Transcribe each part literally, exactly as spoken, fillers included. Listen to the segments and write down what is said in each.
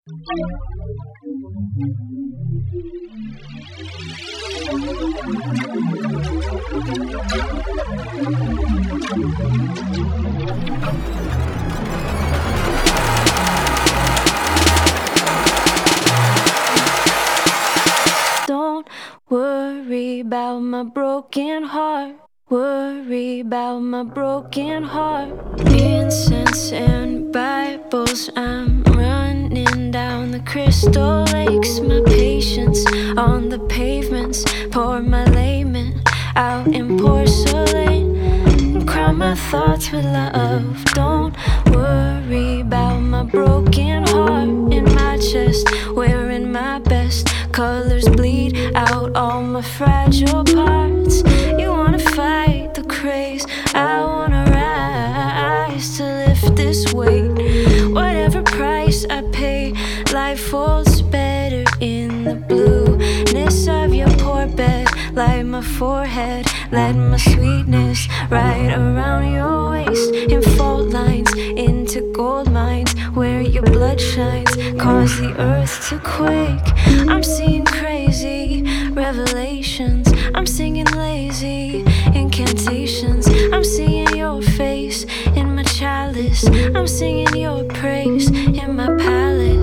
Don't worry about my broken heart. Worry about my broken heart. Incense and Bibles, I'm running down the crystal lakes. My patience on the pavements, pour my lament out in porcelain. Crown my thoughts with love. Don't worry about my broken heart. In my chest, wearing my best, colors bleed out all my fragile parts. You wanna fight the craze, I wanna rise to lift this weight. Whatever price I pay, life folds better in the blueness of your poor bed. Light my forehead, let my sweetness right around your waist. In fault lines, into gold mines, where your blood shines, cause the earth to quake. I'm seeing crazy revelations, I'm singing lazy incantations. I'm seeing your face in my chalice, I'm singing your praise in my palace.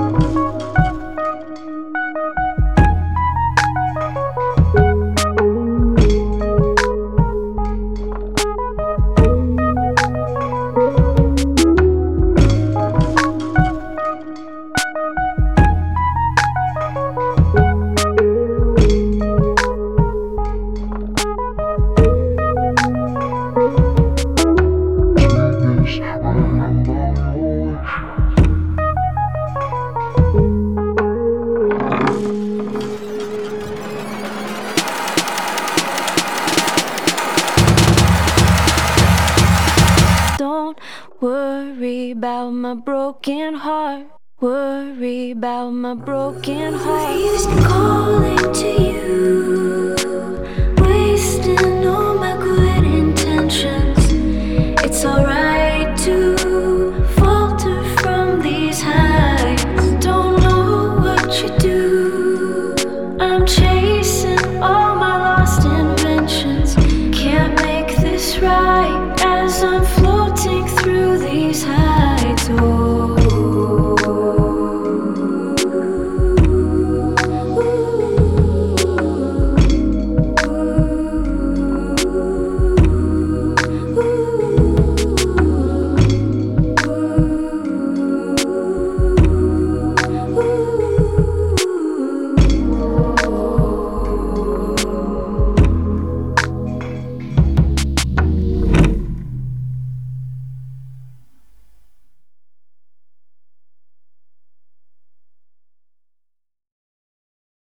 Don't worry about my broken heart. Worry about my broken heart. He's calling to you.